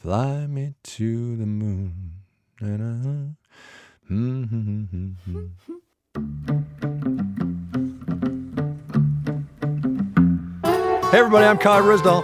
Fly me to the moon. Hey everybody, I'm Kai Risdall.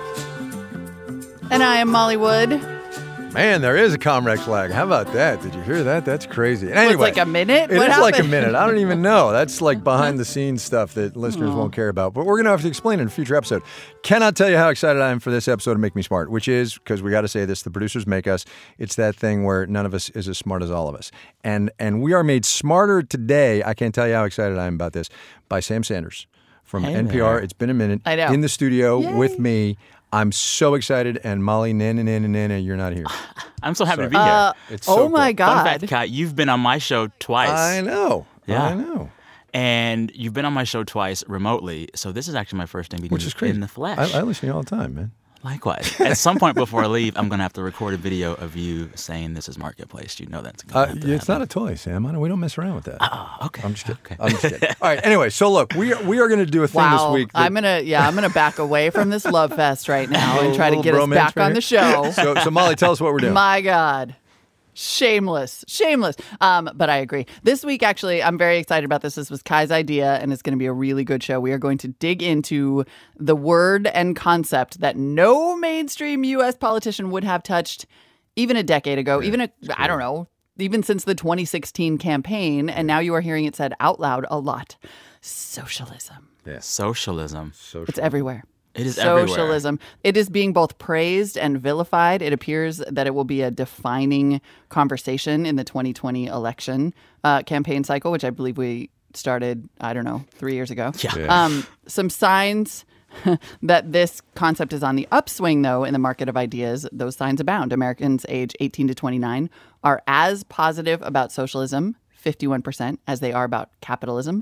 And I am Molly Wood. Man, there is a Comrex lag. How about that? Did you hear that? That's crazy. Anyway, it's like a minute? It is like a minute. I don't even know. That's like behind the scenes stuff that listeners won't care about. But we're going to have to explain in a future episode. Cannot tell you how excited I am for this episode of Make Me Smart, which is, because we got to say this, the producers make us. It's that thing where none of us is as smart as all of us. And we are made smarter today. I can't tell you how excited I am about this, by Sam Sanders from NPR. There. It's been a minute. I know. In the studio Yay. with me. I'm so excited, and Molly, Nana, you're not here. I'm so happy to be here. It's so my cool. God. Fun fact, Kai, you've been on my show twice. I know. Yeah. I know. And you've been on my show twice remotely, so this is actually my first time meeting Which is crazy. in the flesh. I listen to you all the time, man. Likewise. At some point before I leave, I'm going to have to record a video of you saying this is Marketplace. You know that's going to happen. It's not a toy, Sam. We don't mess around with that. Oh, okay. I'm just kidding. Okay. I'm just kidding. All right. Anyway, so look, we are going to do a thing Wow. this week. I'm gonna back away from this love fest right now and try to get us back on the show. So Molly, tell us what we're doing. My God. Shameless. But I agree. This week, actually, I'm very excited about this. This was Kai's idea, and it's going to be a really good show. We are going to dig into the word and concept that no mainstream U.S. politician would have touched even a decade ago, I don't know, even since the 2016 campaign. And now you are hearing it said out loud a lot. Socialism. Yeah. Socialism. It's everywhere. It is everywhere. Socialism. It is being both praised and vilified. It appears that it will be a defining conversation in the 2020 election campaign cycle, which I believe we started, 3 years ago. Yeah. Some signs that this concept is on the upswing, though, in the market of ideas. Those signs abound. Americans age 18 to 29 are as positive about socialism, 51%, as they are about capitalism,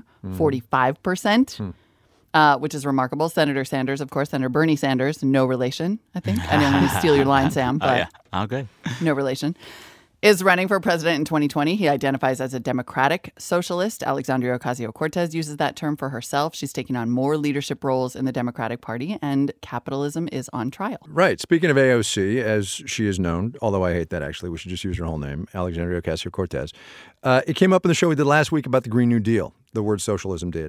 45%. Which is remarkable. Senator Sanders, of course, Senator Bernie Sanders, no relation, I think. I didn't want to steal your line, Sam, but Okay. no relation, is running for president in 2020. He identifies as a democratic socialist. Alexandria Ocasio-Cortez uses that term for herself. She's taking on more leadership roles in the Democratic Party, and capitalism is on trial. Right. Speaking of AOC, as she is known, although I hate that actually, we should just use her whole name, Alexandria Ocasio-Cortez. It came up in the show we did last week about the Green New Deal. The word socialism did.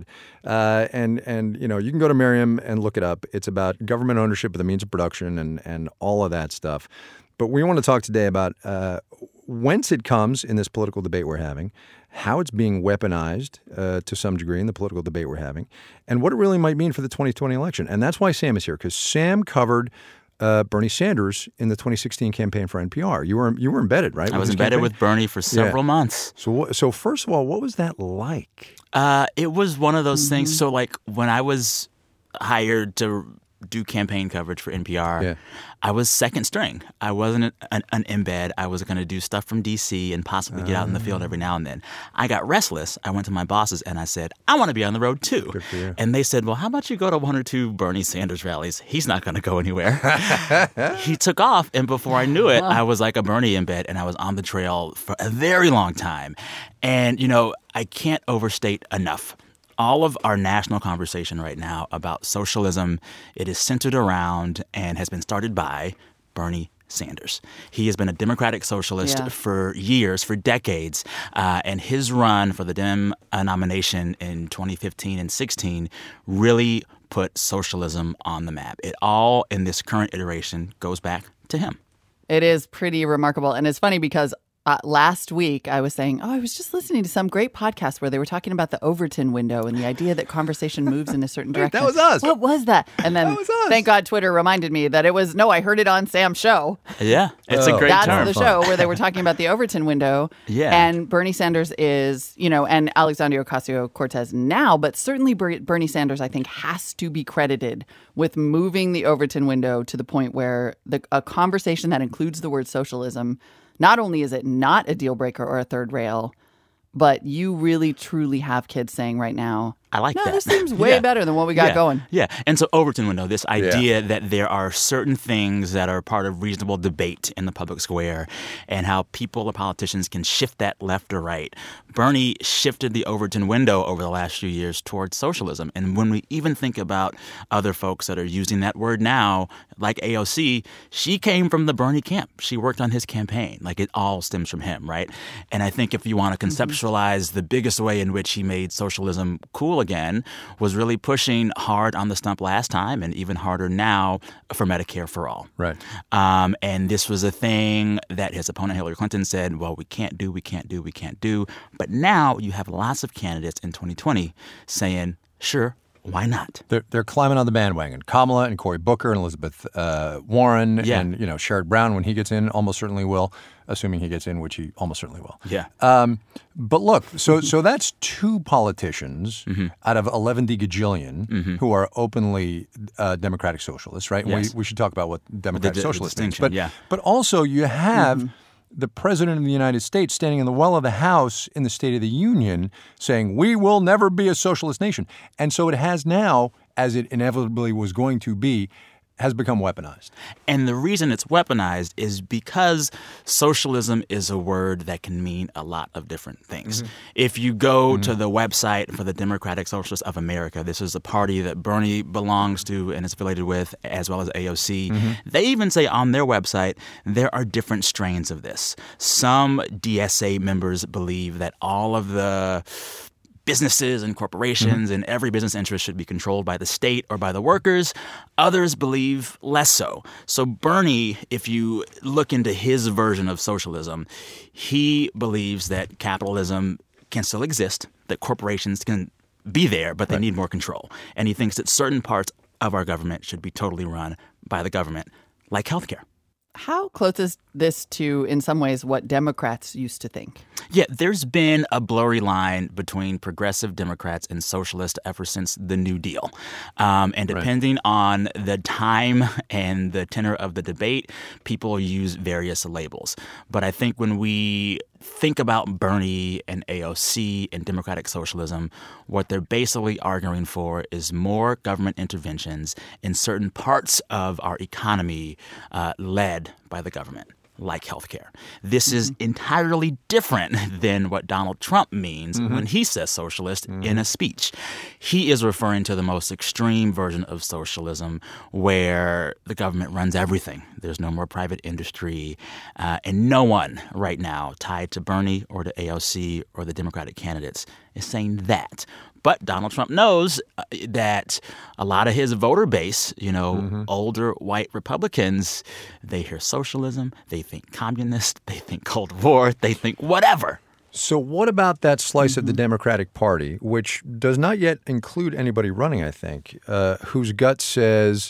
And you know, you can go to Merriam and look it up. It's about government ownership of the means of production and all of that stuff. But we want to talk today about whence it comes in this political debate we're having, how it's being weaponized to some degree in the political debate we're having, and what it really might mean for the 2020 election. And that's why Sam is here, because Sam covered Bernie Sanders in the 2016 campaign for NPR. You were embedded, right? I was embedded with Bernie for several months. So first of all, what was that like? It was one of those things. So, like, when I was hired to do campaign coverage for NPR, I was second string. I wasn't an embed. I was going to do stuff from D.C. and possibly get out in the field every now and then. I got restless. I went to my bosses and I said, I want to be on the road too. Good for you. And they said, well, how about you go to one or two Bernie Sanders rallies? He's not going to go anywhere. He took off, and before I knew it, I was like a Bernie embed, and I was on the trail for a very long time. And, you know, I can't overstate enough all of our national conversation right now about socialism. It is centered around and has been started by Bernie Sanders. He has been a democratic socialist for years, for decades, and his run for the Dem nomination in 2015 and 16 really put socialism on the map. It all, in this current iteration, goes back to him. It is pretty remarkable. And it's funny because last week, I was saying, I was just listening to some great podcast where they were talking about the Overton window and the idea that conversation moves in a certain direction. That was us. What was that? And then, thank God, Twitter reminded me that it was, no, I heard it on Sam's show. Yeah, it's a great term. That's the show where they were talking about the Overton window. Yeah. And Bernie Sanders is, you know, and Alexandria Ocasio-Cortez now, but certainly Bernie Sanders, I think, has to be credited with moving the Overton window to the point where a conversation that includes the word socialism, not only is it not a deal breaker or a third rail, but you really, truly have kids saying right now, I like No, that. this seems way Yeah. better than what we got going. Yeah. And so Overton window, this idea that there are certain things that are part of reasonable debate in the public square and how people or politicians can shift that left or right. Bernie shifted the Overton window over the last few years towards socialism. And when we even think about other folks that are using that word now, like AOC, she came from the Bernie camp. She worked on his campaign. Like, it all stems from him, right? And I think if you want to conceptualize the biggest way in which he made socialism cool again was really pushing hard on the stump last time and even harder now for Medicare for all. Right. And this was a thing that his opponent Hillary Clinton said, well, we can't do. But now you have lots of candidates in 2020 saying, sure, why not? They're climbing on the bandwagon. Kamala and Cory Booker and Elizabeth Warren and Sherrod Brown, when he gets in, almost certainly will, assuming he gets in, which he almost certainly will. Yeah. But look, so that's two politicians out of 11 gajillion who are openly Democratic Socialists, right? Yes. We should talk about what Democratic Socialist means. distinction, But also you have the President of the United States standing in the well of the House in the State of the Union saying, we will never be a socialist nation. And so it has now, as it inevitably was going to be, has become weaponized. And the reason it's weaponized is because socialism is a word that can mean a lot of different things. If you go to the website for the Democratic Socialists of America, this is a party that Bernie belongs to and is affiliated with, as well as AOC. They even say on their website there are different strains of this. Some DSA members believe that all of the businesses and corporations and every business interest should be controlled by the state or by the workers. Others believe less so. So Bernie, if you look into his version of socialism, he believes that capitalism can still exist, that corporations can be there, but they need more control. And he thinks that certain parts of our government should be totally run by the government, like healthcare. How close is this to, in some ways, what Democrats used to think? Yeah, there's been a blurry line between progressive Democrats and socialists ever since the New Deal. And depending on the time and the tenor of the debate, people use various labels. But I think when we think about Bernie and AOC and democratic socialism, what they're basically arguing for is more government interventions in certain parts of our economy led by the government, like healthcare. This is entirely different than what Donald Trump means when he says socialist in a speech. He is referring to the most extreme version of socialism where the government runs everything. There's no more private industry. And no one right now tied to Bernie or to AOC or the Democratic candidates is saying that. But Donald Trump knows that a lot of his voter base, older white Republicans, they hear socialism, they think communist, they think Cold War, they think whatever. So what about that slice of the Democratic Party, which does not yet include anybody running, I think, whose gut says,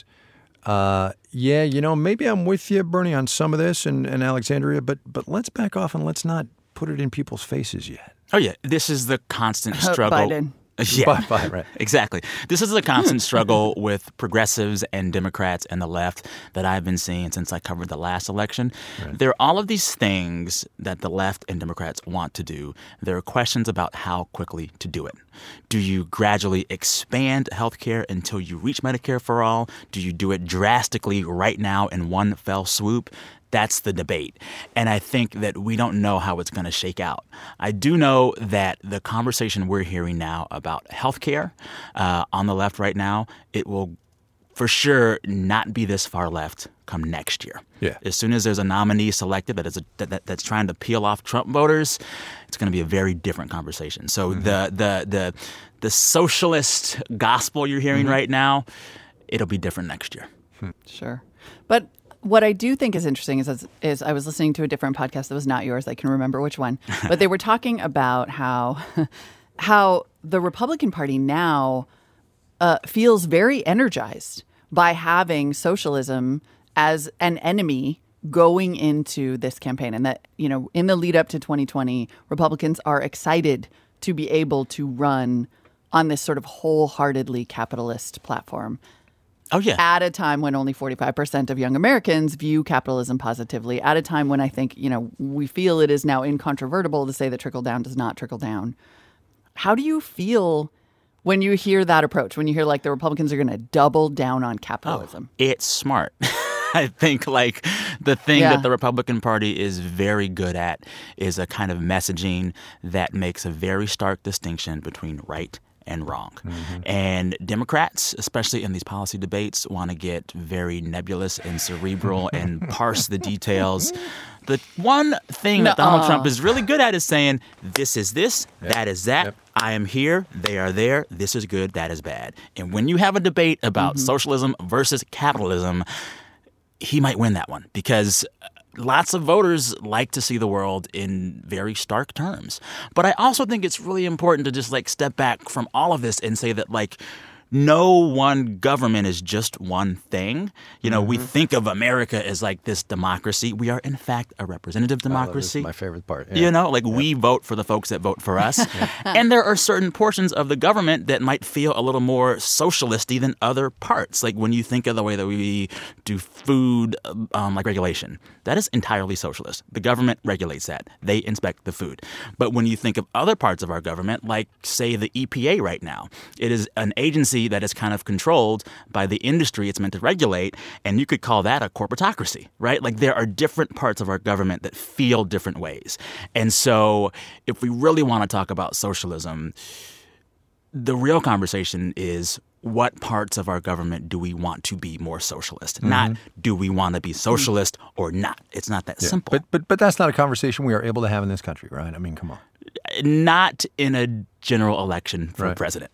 maybe I'm with you, Bernie, on some of this and Alexandria, but let's back off and let's not put it in people's faces yet. Oh, yeah. This is the constant struggle. Biden. Yeah, right. Exactly. This is the constant struggle with progressives and Democrats and the left that I've been seeing since I covered the last election. Right. There are all of these things that the left and Democrats want to do. There are questions about how quickly to do it. Do you gradually expand health care until you reach Medicare for all? Do you do it drastically right now in one fell swoop? That's the debate. And I think that we don't know how it's going to shake out. I do know that the conversation we're hearing now about healthcare on the left right now, it will for sure not be this far left come next year. Yeah. As soon as there's a nominee selected that's trying to peel off Trump voters, it's going to be a very different conversation. So the socialist gospel you're hearing right now, it'll be different next year. Sure. But what I do think is interesting is I was listening to a different podcast that was not yours. I can remember which one. But they were talking about how the Republican Party now feels very energized by having socialism as an enemy going into this campaign. And that, in the lead up to 2020, Republicans are excited to be able to run on this sort of wholeheartedly capitalist platform. Oh, yeah. At a time when only 45% of young Americans view capitalism positively, at a time when I think, we feel it is now incontrovertible to say that trickle down does not trickle down. How do you feel when you hear that approach, when you hear like the Republicans are going to double down on capitalism? It's smart. I think like the thing that the Republican Party is very good at is a kind of messaging that makes a very stark distinction between right and wrong. And Democrats, especially in these policy debates, want to get very nebulous and cerebral and parse the details. The one thing that Donald Trump is really good at is saying, this is this, that is that. I am here, they are there, this is good, that is bad. And when you have a debate about socialism versus capitalism, he might win that one because lots of voters like to see the world in very stark terms. But I also think it's really important to just like step back from all of this and say that like no one government is just one thing. You know, we think of America as like this democracy. We are, in fact, a representative democracy. That's my favorite part. You know, like we vote for the folks that vote for us. And there are certain portions of the government that might feel a little more socialisty than other parts. Like when you think of the way that we do food like regulation, that is entirely socialist. The government regulates that. They inspect the food. But when you think of other parts of our government, like, say, the EPA right now, it is an agency that is kind of controlled by the industry it's meant to regulate, and you could call that a corporatocracy, right? Like there are different parts of our government that feel different ways. And so if we really want to talk about socialism, the real conversation is what parts of our government do we want to be more socialist? Not do we want to be socialist or not. It's not that simple. But that's not a conversation we are able to have in this country, right? I mean, come on. Not in a general election for president.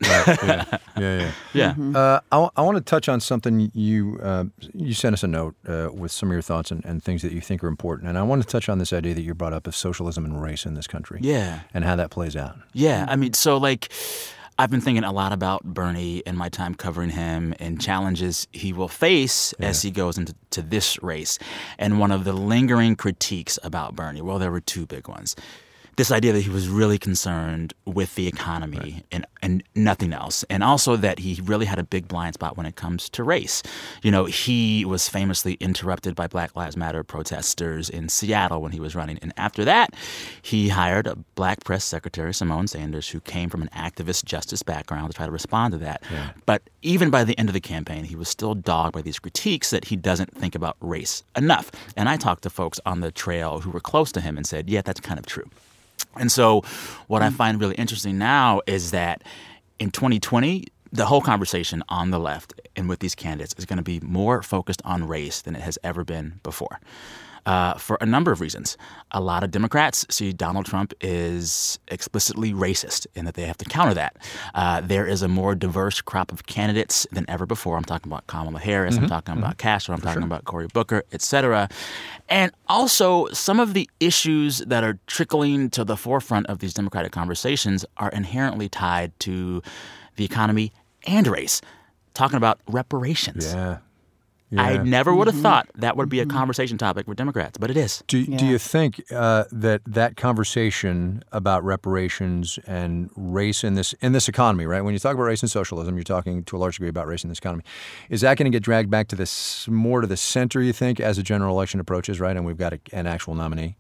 Yeah. I want to touch on something you sent us a note with some of your thoughts and things that you think are important. And I want to touch on this idea that you brought up of socialism and race in this country. Yeah. And how that plays out. Yeah. I mean, so like I've been thinking a lot about Bernie in my time covering him and challenges he will face as he goes into this race. And one of the lingering critiques about Bernie, well, there were two big ones. This idea that he was really concerned with the economy and nothing else. And also that he really had a big blind spot when it comes to race. You know, he was famously interrupted by Black Lives Matter protesters in Seattle when he was running. And after that, he hired a black press secretary, Simone Sanders, who came from an activist justice background to try to respond to that. Yeah. But even by the end of the campaign, he was still dogged by these critiques that he doesn't think about race enough. And I talked to folks on the trail who were close to him and said, yeah, that's kind of true. And so what I find really interesting now is that in 2020, the whole conversation on the left and with these candidates is going to be more focused on race than it has ever been before. For a number of reasons. A lot of Democrats see Donald Trump is explicitly racist and that they have to counter that. There is a more diverse crop of candidates than ever before. I'm talking about Kamala Harris. I'm talking about Castro. I'm talking about Cory Booker, et cetera. And also, some of the issues that are trickling to the forefront of these Democratic conversations are inherently tied to the economy and race. Talking about reparations. Yeah. I never would have thought that would be a conversation topic with Democrats, but it is. Do you think that conversation about reparations and race in this economy, right? When you talk about race and socialism, you're talking to a large degree about race in this economy. Is that going to get dragged back to this more to the center, you think, as a general election approaches, right? And we've got an actual nominee?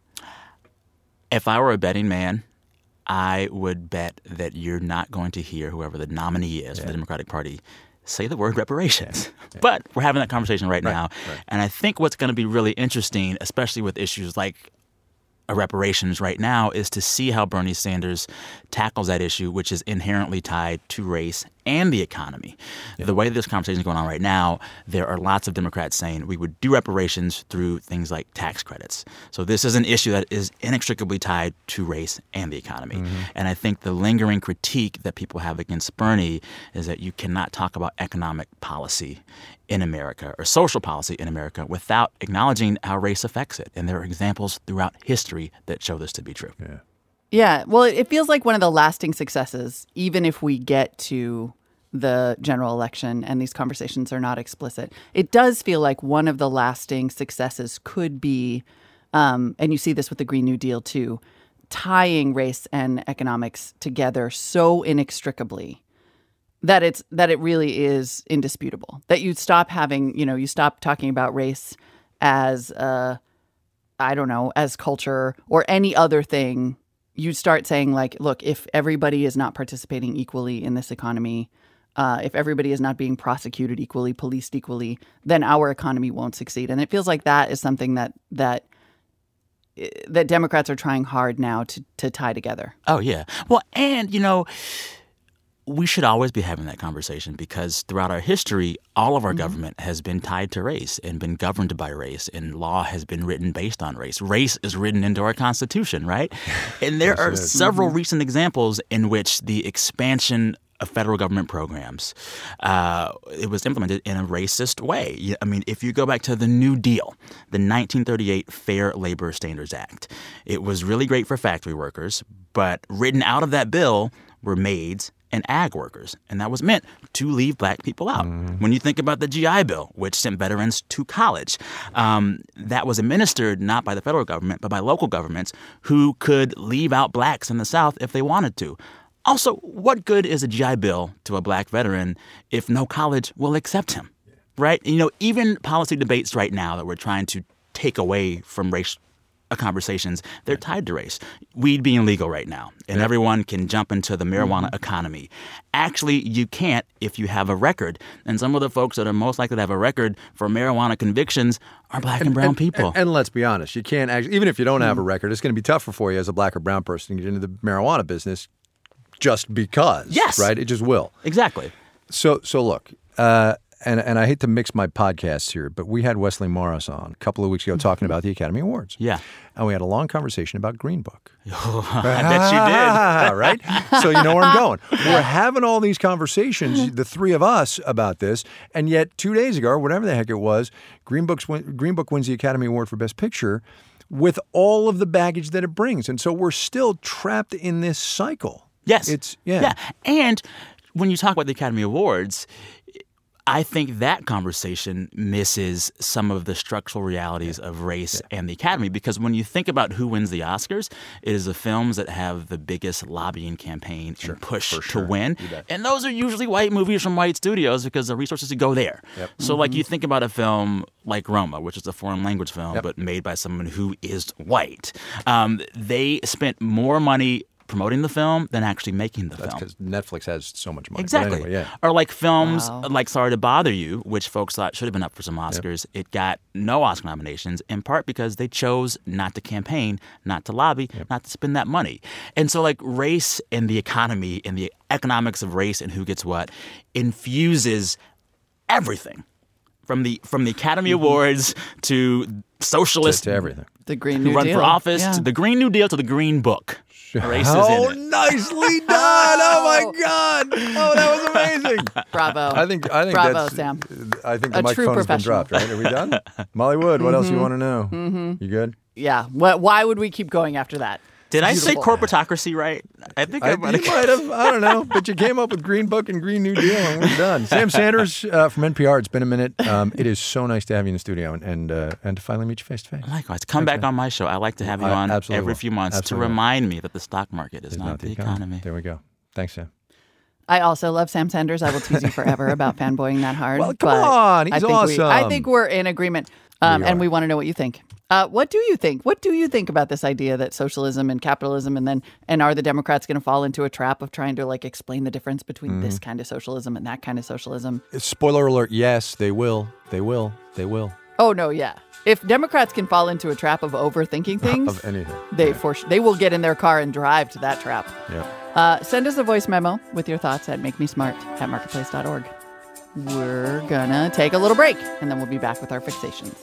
If I were a betting man, I would bet that you're not going to hear whoever the nominee is for the Democratic Party say the word reparations. Yeah. But we're having that conversation right now. Right. And I think what's going to be really interesting, especially with issues like reparations right now, is to see how Bernie Sanders tackles that issue, which is inherently tied to race and the economy. Yeah. The way this conversation is going on right now, there are lots of Democrats saying we would do reparations through things like tax credits. So this is an issue that is inextricably tied to race and the economy. And I think the lingering critique that people have against Bernie is that you cannot talk about economic policy in America or social policy in America without acknowledging how race affects it. And there are examples throughout history that show this to be true. Yeah, well, it feels like one of the lasting successes, even if we get to the general election and these conversations are not explicit. It does feel like one of the lasting successes could be, and you see this with the Green New Deal too, tying race and economics together so inextricably that it really is indisputable. That you stop having, you stop talking about race as, as culture or any other thing you start saying, like, look, if everybody is not participating equally in this economy, if everybody is not being prosecuted equally, policed equally, then our economy won't succeed. And it feels like that is something that Democrats are trying hard now to tie together. Oh, yeah. Well, and, we should always be having that conversation because throughout our history, all of our government has been tied to race and been governed by race, and law has been written based on race. Race is written into our Constitution, right? And there are several recent examples in which the expansion of federal government programs, it was implemented in a racist way. I mean, if you go back to the New Deal, the 1938 Fair Labor Standards Act, it was really great for factory workers, but written out of that bill were maids and ag workers, and that was meant to leave black people out. When you think about the GI Bill, which sent veterans to college, that was administered not by the federal government, but by local governments who could leave out blacks in the South if they wanted to. Also, what good is a GI Bill to a black veteran if no college will accept him, right? Even policy debates right now that we're trying to take away from race conversations, they're tied to race. Weed being legal right now, and everyone can jump into the marijuana economy. Actually, you can't if you have a record. And some of the folks that are most likely to have a record for marijuana convictions are black and brown people. And let's be honest, you can't actually, even if you don't have a record, it's going to be tougher for you as a black or brown person to get into the marijuana business just because. Yes. Right? It just will. Exactly. So look, and I hate to mix my podcasts here, but we had Wesley Morris on a couple of weeks ago talking about the Academy Awards. Yeah. And we had a long conversation about Green Book. I bet you did. Right? So you know where I'm going. We're having all these conversations, the three of us, about this, and yet 2 days ago, or whatever the heck it was, Green Book wins the Academy Award for Best Picture with all of the baggage that it brings. And so we're still trapped in this cycle. Yes. Yeah. And when you talk about the Academy Awards, I think that conversation misses some of the structural realities of race and the Academy, because when you think about who wins the Oscars, it is the films that have the biggest lobbying campaign and push to win. And those are usually white movies from white studios because the resources to go there. So like you think about a film like Roma, which is a foreign language film, but made by someone who is white. They spent more money promoting the film than actually making the film. That's because Netflix has so much money. Exactly. Anyway, or like films like Sorry to Bother You, which folks thought should have been up for some Oscars. It got no Oscar nominations, in part because they chose not to campaign, not to lobby, not to spend that money. And so like race and the economy and the economics of race and who gets what infuses everything. From the Academy Awards to socialist to everything. The Green New Deal. Who run for office, to the Green New Deal, to the Green Book. Race is in it. Nicely done! Oh my God! Oh, that was amazing. Bravo. I think Bravo, that's, Sam. I think the A true microphone's been professional. dropped, right? Are we done? Molly Wood, what else do you want to know? You good? Yeah. Why would we keep going after that? Did I say Beautiful. corporatocracy right? I think You might have. I don't know. But you came up with Green Book and Green New Deal, and we're done. Sam Sanders from NPR. It's been a minute. It is so nice to have you in the studio and to finally meet you face to face. Likewise. Come back on my show. I like to have you on every few months to remind me that the stock market is not the economy. There we go. Thanks, Sam. I also love Sam Sanders. I will tease you forever about fanboying that hard. Well, come on. He's awesome. I think we're in agreement. And we want to know what you think. What do you think? What do you think about this idea that socialism and capitalism and are the Democrats going to fall into a trap of trying to like explain the difference between this kind of socialism and that kind of socialism? Spoiler alert, yes, they will. They will. They will. Oh, no, yeah. If Democrats can fall into a trap of overthinking things, of anything, they will get in their car and drive to that trap. Yeah. Send us a voice memo with your thoughts at makemesmart@marketplace.org. We're gonna take a little break, and then we'll be back with our fixations.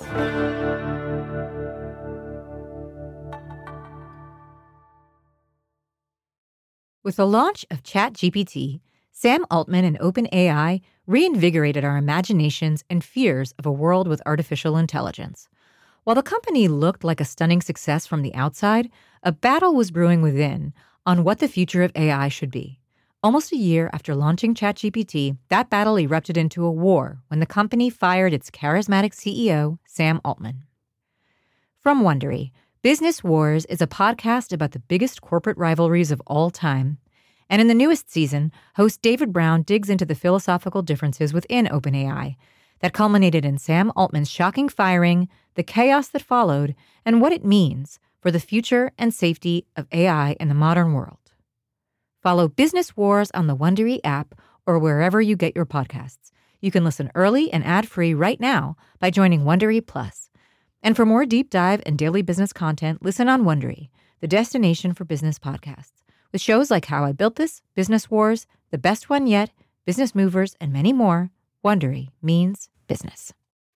With the launch of ChatGPT, Sam Altman and OpenAI reinvigorated our imaginations and fears of a world with artificial intelligence. While the company looked like a stunning success from the outside, a battle was brewing within on what the future of AI should be. Almost a year after launching ChatGPT, that battle erupted into a war when the company fired its charismatic CEO, Sam Altman. From Wondery, Business Wars is a podcast about the biggest corporate rivalries of all time. And in the newest season, host David Brown digs into the philosophical differences within OpenAI that culminated in Sam Altman's shocking firing, the chaos that followed, and what it means for the future and safety of AI in the modern world. Follow Business Wars on the Wondery app or wherever you get your podcasts. You can listen early and ad-free right now by joining Wondery Plus. And for more deep dive and daily business content, listen on Wondery, the destination for business podcasts, with shows like How I Built This, Business Wars, The Best One Yet, Business Movers, and many more. Wondery means business.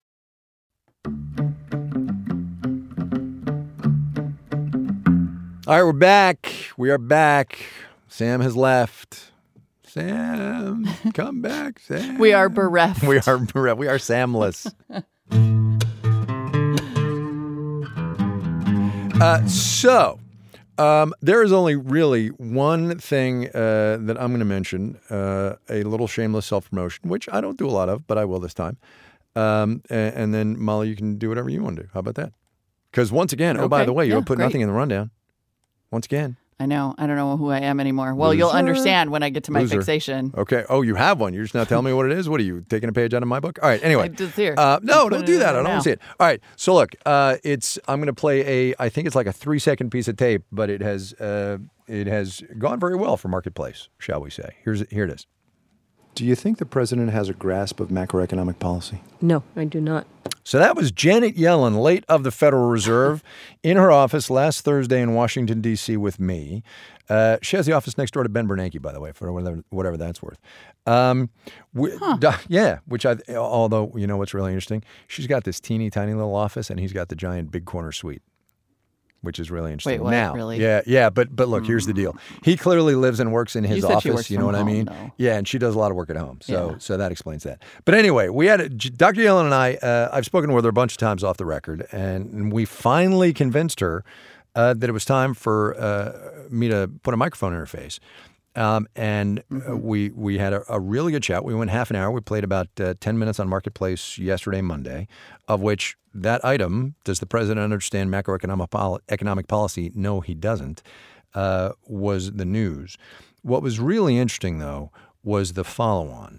All right, we're back. We are back. Sam has left. Sam, come back, Sam. We are bereft. We are bereft. We are Samless. There is only really one thing that I'm going to mention, a little shameless self-promotion, which I don't do a lot of, but I will this time. And then, Molly, you can do whatever you want to do. How about that? Because once again, oh, by the way, you put nothing in the rundown. Once again. I know. I don't know who I am anymore. Well, you'll understand when I get to my fixation. Okay. Oh, you have one. You're just not telling me what it is? What are you, taking a page out of my book? All right. Anyway. It's here. No, don't do that. I don't want to see it. All right. So look, I'm going to play I think it's like a 3-second piece of tape, but it has gone very well for Marketplace, shall we say. Here it is. Do you think the president has a grasp of macroeconomic policy? No, I do not. So that was Janet Yellen, late of the Federal Reserve, in her office last Thursday in Washington, D.C. with me. She has the office next door to Ben Bernanke, by the way, for whatever that's worth. Yeah, although, you know what's really interesting? She's got this teeny tiny little office, and he's got the giant big corner suite, which is really interesting. Wait, what? Now, really? Yeah, but look, here's the deal. He clearly lives and works in his office, you know what I mean? Though. Yeah, and she does a lot of work at home, so that explains that. But anyway, we had Dr. Yellen and I've spoken with her a bunch of times off the record, and we finally convinced her that it was time for me to put a microphone in her face. We had a really good chat. We went half an hour. We played about 10 minutes on Marketplace yesterday, Monday, of which that item, does the president understand macroeconomic policy? No, he doesn't, was the news. What was really interesting, though, was the follow-on.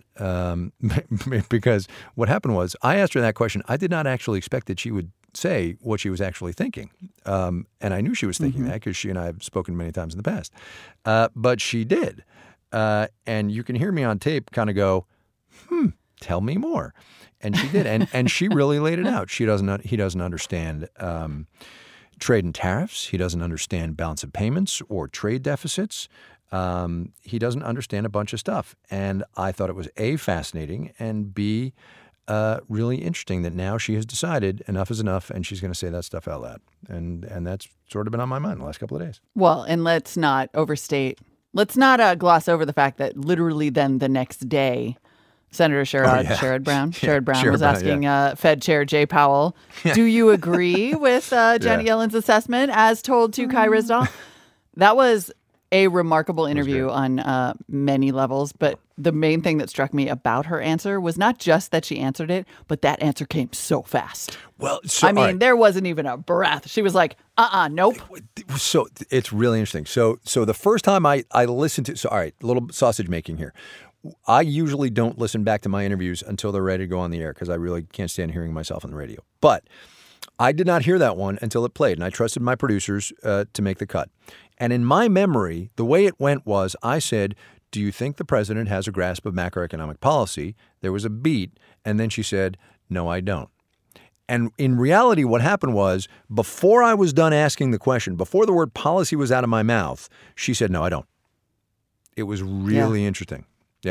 Because what happened was I asked her that question. I did not actually expect that she would say what she was actually thinking. And I knew she was thinking that because she and I have spoken many times in the past. But she did. And you can hear me on tape kind of go, tell me more. And she did. And she really laid it out. He doesn't understand trade and tariffs. He doesn't understand balance of payments or trade deficits. He doesn't understand a bunch of stuff. And I thought it was A, fascinating, and B, really interesting that now she has decided enough is enough, and she's going to say that stuff out loud. And that's sort of been on my mind the last couple of days. Well, and let's not overstate. Let's not gloss over the fact that literally then the next day, Senator Sherrod Brown was asking Fed Chair Jay Powell, do you agree with Janet Yellen's assessment as told to Kai Ryssdal? That was a remarkable interview on many levels, but the main thing that struck me about her answer was not just that she answered it, but that answer came so fast. Well, so, there wasn't even a breath. She was like, nope. So it's really interesting. So the first time I listened to, all right, a little sausage making here. I usually don't listen back to my interviews until they're ready to go on the air because I really can't stand hearing myself on the radio. But I did not hear that one until it played, and I trusted my producers to make the cut. And in my memory, the way it went was I said, do you think the president has a grasp of macroeconomic policy? There was a beat, and then she said, no, I don't. And in reality, what happened was before I was done asking the question, before the word policy was out of my mouth, she said, no, I don't. It was really interesting.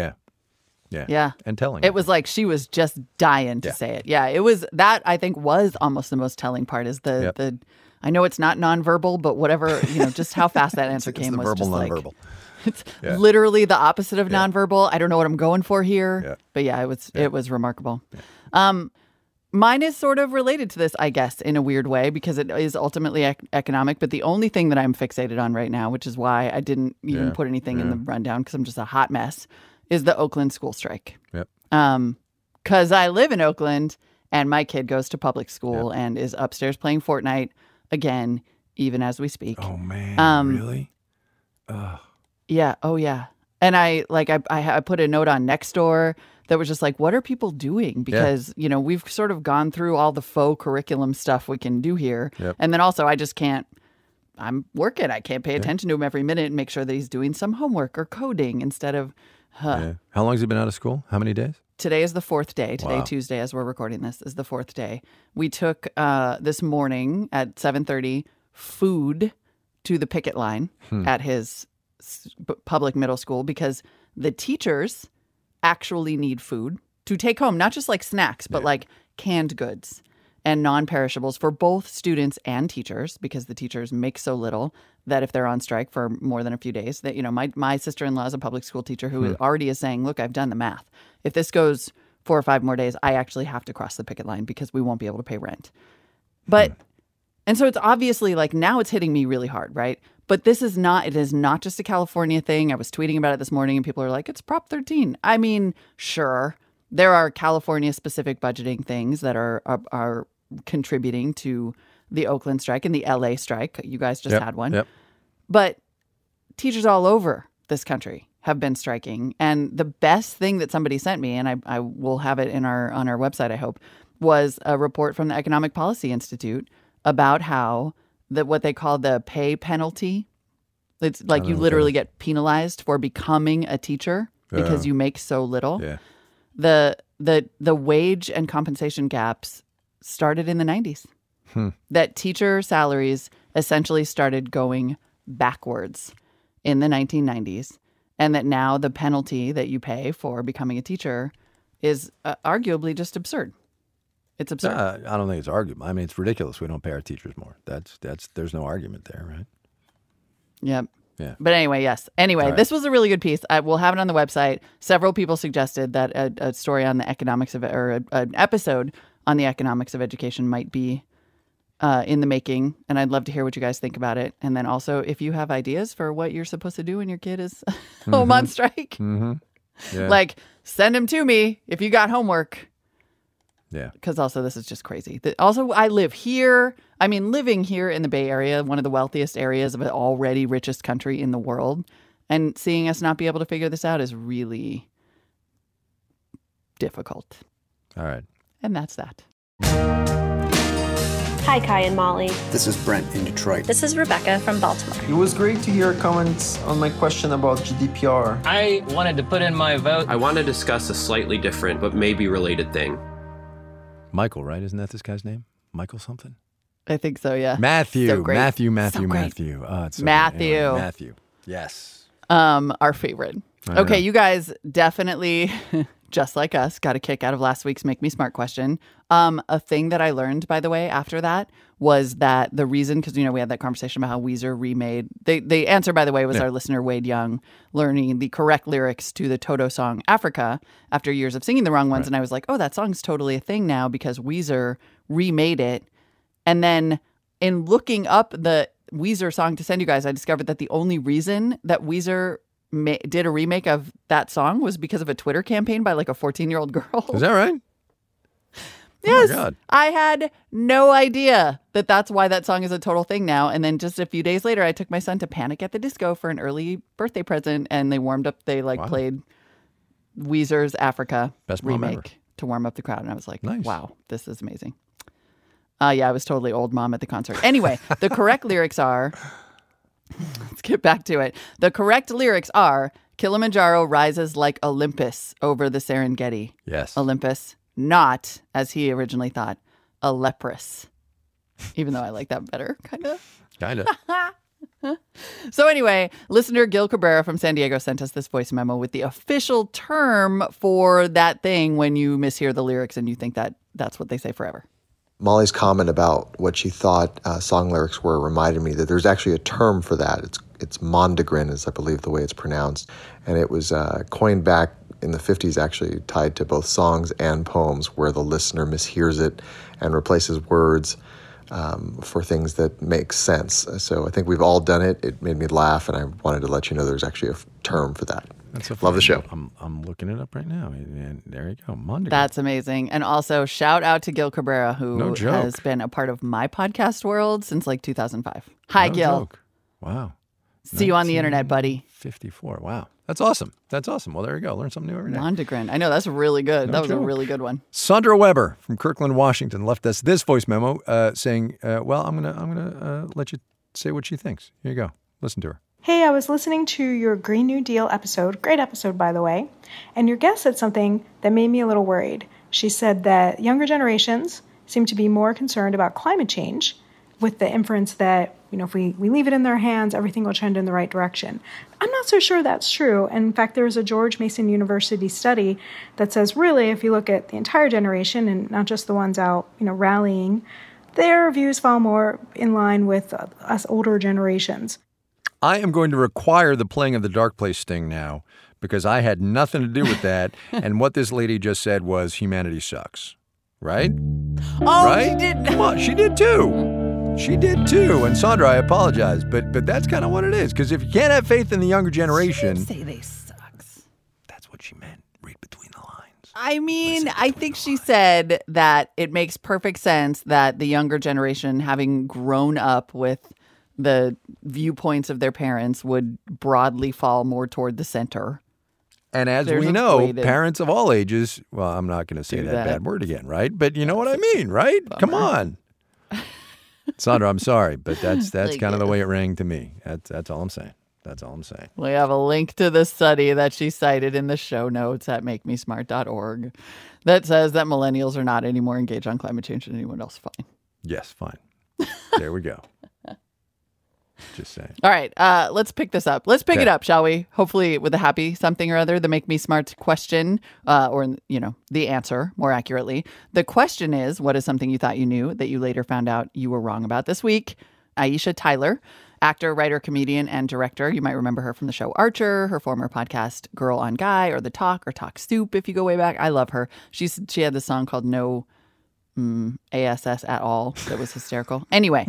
Yeah. And telling. It was like she was just dying to say it. Yeah. It was that I think was almost the most telling part is the I know it's not nonverbal, but whatever, just how fast that answer came was verbal, just nonverbal. It's literally the opposite of nonverbal. I don't know what I'm going for here. Yeah. But it was remarkable. Yeah. Mine is sort of related to this, I guess, in a weird way, because it is ultimately economic. But the only thing that I'm fixated on right now, which is why I didn't even put anything in the rundown because I'm just a hot mess, is the Oakland school strike. Yep. Because I live in Oakland and my kid goes to public school and is upstairs playing Fortnite again, even as we speak. Oh, man. Really? Yeah. Oh, yeah. And I put a note on Nextdoor that was just like, what are people doing? Because, we've sort of gone through all the faux curriculum stuff we can do here. Yep. And then also I just can't, I'm working. I can't pay attention to him every minute and make sure that he's doing some homework or coding instead of, Yeah. How long has he been out of school? How many days? Today is the 4th day. Today, Wow. Tuesday, as we're recording this, is the 4th day. We took this morning at 7:30 food to the picket line at his public middle school because the teachers actually need food to take home, not just like snacks, but like canned goods and non-perishables for both students and teachers, because the teachers make so little that if they're on strike for more than a few days, that, you know, my sister-in-law is a public school teacher who already is saying, look, I've done the math. If this goes 4 or 5 more days, I actually have to cross the picket line because we won't be able to pay rent. But, and so it's obviously like now it's hitting me really hard, right? But it is not just a California thing. I was tweeting about it this morning and people are like, it's Prop 13. I mean, sure, there are California-specific budgeting things that are contributing to the Oakland strike and the LA strike. You guys just had one. Yep. But teachers all over this country have been striking. And the best thing that somebody sent me, and I will have it on our website, I hope, was a report from the Economic Policy Institute about how what they call the pay penalty. It's like you literally get penalized for becoming a teacher because you make so little. Yeah. The wage and compensation gaps started in the 90s. That teacher salaries essentially started going backwards in the 1990s, and that now the penalty that you pay for becoming a teacher is arguably just absurd. It's absurd. I don't think it's arguable. I mean, it's ridiculous. We don't pay our teachers more. There's no argument there, right? Yep. Yeah. But anyway, yes. Anyway, This was a really good piece. We'll have it on the website. Several people suggested that a story on the economics of it, or an episode on the economics of education might be in the making, and I'd love to hear what you guys think about it. And then also, if you have ideas for what you're supposed to do when your kid is home on strike, like send them to me if you got homework. Yeah. Because also this is just crazy. Also, I live here. I mean, living here in the Bay Area, one of the wealthiest areas of an already richest country in the world, and seeing us not be able to figure this out is really difficult. All right. And that's that. Hi, Kai and Molly. This is Brent in Detroit. This is Rebecca from Baltimore. It was great to hear comments on my question about GDPR. I wanted to put in my vote. I want to discuss a slightly different but maybe related thing. Michael, right? Isn't that this guy's name? Michael something? I think so, yeah. Matthew. So great. Matthew. So great. Oh, it's so Matthew. Good. Anyway, Matthew. Yes. Our favorite. Okay, you guys definitely, just like us, got a kick out of last week's Make Me Smart question. A thing that I learned, by the way, after that was that the reason, because, we had that conversation about how Weezer remade, the answer, by the way, was our listener Wade Young learning the correct lyrics to the Toto song Africa after years of singing the wrong ones. Right. And I was like, oh, that song's totally a thing now because Weezer remade it. And then in looking up the Weezer song to send you guys, I discovered that the only reason that Weezer did a remake of that song was because of a Twitter campaign by like a 14-year-old girl. Is that right? Yes. Oh my God. I had no idea that that's why that song is a total thing now. And then just a few days later, I took my son to Panic at the Disco for an early birthday present, and they played Weezer's Africa Best mom ever. remake to warm up the crowd. And I was like, Nice. wow, this is amazing. Yeah, I was totally old mom at the concert. Anyway, the correct lyrics are, let's get back to it. The correct lyrics are, Kilimanjaro rises like Olympus over the Serengeti. Yes. Olympus, not, as he originally thought, a leprous. Even though I like that better, kind of. Kind of. So anyway, listener Gil Cabrera from San Diego sent us this voice memo with the official term for that thing when you mishear the lyrics and you think that that's what they say forever. Molly's comment about what she thought song lyrics were reminded me that there's actually a term for that. It's mondegrin, is I believe the way it's pronounced. And it was coined back in the 50s, actually tied to both songs and poems, where the listener mishears it and replaces words for things that make sense. So I think we've all done it. It made me laugh, and I wanted to let you know there's actually a term for that. That's so Love the show. I'm looking it up right now. And there you go. Mondegrin. That's amazing. And also shout out to Gil Cabrera, who has been a part of my podcast world since like 2005. Hi, Gil. Joke. Wow. See you on the internet, buddy. 54. Wow. That's awesome. That's awesome. Well, there you go. Learn something new every day. Mondegrin. I know. That's really good. That was a really good one. Sandra Weber from Kirkland, Washington left us this voice memo saying, well, I'm gonna let you say what she thinks. Here you go. Listen to her. Hey, I was listening to your Green New Deal episode, great episode by the way, and your guest said something that made me a little worried. She said that younger generations seem to be more concerned about climate change, with the inference that, if we leave it in their hands, everything will trend in the right direction. I'm not so sure that's true. And in fact, there's a George Mason University study that says really, if you look at the entire generation and not just the ones out, rallying, their views fall more in line with us older generations. I am going to require the playing of the Dark Place sting now because I had nothing to do with that. And what this lady just said was humanity sucks. Right? Oh, right? She did. Come on, she did too. She did too. And Sandra, I apologize, but that's kind of what it is. Because if you can't have faith in the younger generation, she didn't say they sucks. That's what she meant. Read between the lines. I mean, I think she said that it makes perfect sense that the younger generation, having grown up with the viewpoints of their parents, would broadly fall more toward the center. And as we know, parents of all ages, well, I'm not going to say that bad word again, right? But you know what I mean, right? Bummer. Come on. Sandra, I'm sorry, but that's kind of the way it rang to me. That's all I'm saying. That's all I'm saying. We have a link to the study that she cited in the show notes at makemesmart.org that says that millennials are not any more engaged on climate change than anyone else. Fine. Yes, fine. There we go. Just saying. All right, let's pick this up. Let's pick it up, shall we? Hopefully with a happy something or other, the Make Me Smart question, or, the answer, more accurately. The question is, what is something you thought you knew that you later found out you were wrong about? This week, Aisha Tyler, actor, writer, comedian, and director. You might remember her from the show Archer, her former podcast Girl on Guy, or The Talk, or Talk Soup, if you go way back. I love her. She had this song called No ASS at All that was hysterical. Anyway.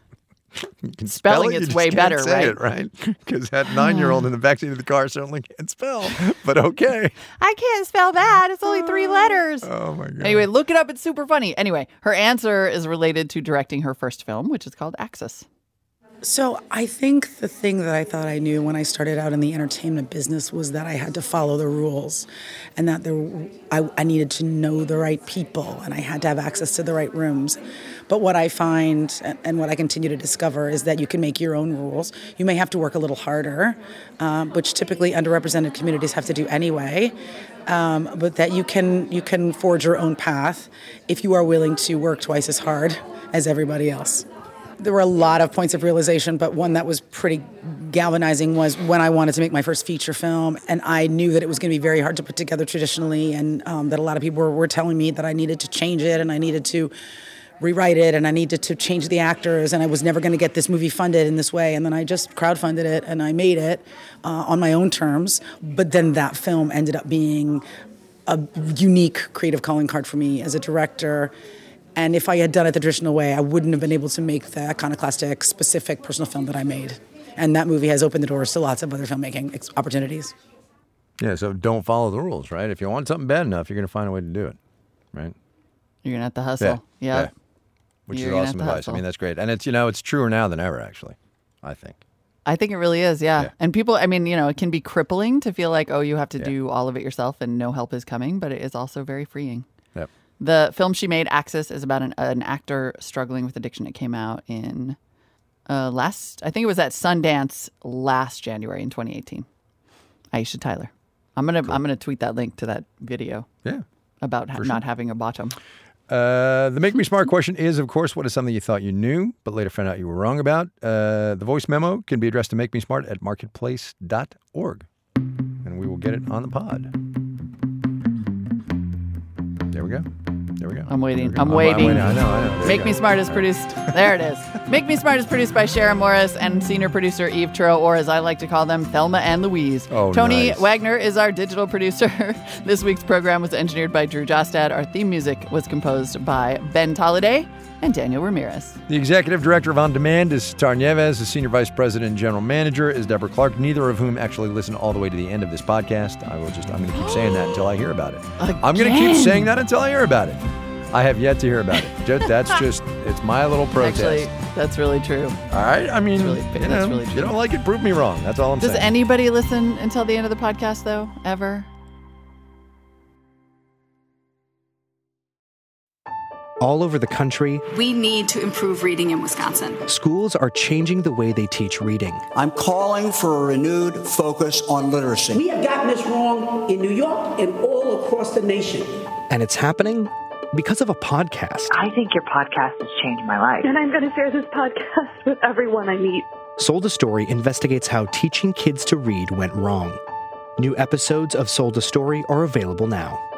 Spelling is way better, say right? It, right? Because that 9-year-old in the backseat of the car certainly can't spell, but okay. I can't spell that. It's only 3 letters. Oh, my God. Anyway, look it up. It's super funny. Anyway, her answer is related to directing her first film, which is called Axis. So I think the thing that I thought I knew when I started out in the entertainment business was that I had to follow the rules and that I needed to know the right people and I had to have access to the right rooms. But what I find and what I continue to discover is that you can make your own rules. You may have to work a little harder, which typically underrepresented communities have to do anyway, but that you can forge your own path if you are willing to work twice as hard as everybody else. There were a lot of points of realization, but one that was pretty galvanizing was when I wanted to make my first feature film, and I knew that it was going to be very hard to put together traditionally, and that a lot of people were telling me that I needed to change it, and I needed to rewrite it, and I needed to change the actors, and I was never going to get this movie funded in this way, and then I just crowdfunded it, and I made it on my own terms, but then that film ended up being a unique creative calling card for me as a director. And if I had done it the traditional way, I wouldn't have been able to make the iconoclastic, specific personal film that I made. And that movie has opened the doors to lots of other filmmaking opportunities. Yeah, so don't follow the rules, right? If you want something bad enough, you're going to find a way to do it, right? You're going to have to hustle. Yeah. Which is awesome advice. Hustle. I mean, that's great. And it's, it's truer now than ever, actually, I think. I think it really is, yeah. And people, it can be crippling to feel like, you have to do all of it yourself and no help is coming, but it is also very freeing. Yep. The film she made, Axis, is about an actor struggling with addiction. It came out in I think it was at Sundance last January in 2018. Aisha Tyler. I'm gonna tweet that link to that video. Yeah. About not having a bottom. The Make Me Smart question is, of course, what is something you thought you knew, but later found out you were wrong about? The voice memo can be addressed to makemesmart@marketplace.org. And we will get it on the pod. There we go. I'm waiting. I'm waiting. I know. Make Me Smart is produced. There it is. Make Me Smart is produced by Sharon Morris and senior producer Eve Tro, or as I like to call them, Thelma and Louise. Oh, Tony nice. Wagner is our digital producer. This week's program was engineered by Drew Jostad. Our theme music was composed by Ben Tolliday and Daniel Ramirez. The executive director of On Demand is Sitar Nieves. The senior vice president and general manager is Deborah Clark, neither of whom actually listen all the way to the end of this podcast. I'm going to keep saying that until I hear about it. Again? I'm going to keep saying that until I hear about it. I have yet to hear about it. It's my little protest. Actually, that's really true. All right? I mean, that's really true. You don't like it, prove me wrong. That's all I'm saying. Does anybody listen until the end of the podcast, though, ever? all over the country. We need to improve reading in Wisconsin. Schools are changing the way they teach reading. I'm calling for a renewed focus on literacy. We have gotten this wrong in New York and all across the nation. And it's happening because of a podcast. I think your podcast has changed my life. And I'm going to share this podcast with everyone I meet. Sold a Story investigates how teaching kids to read went wrong. New episodes of Sold a Story are available now.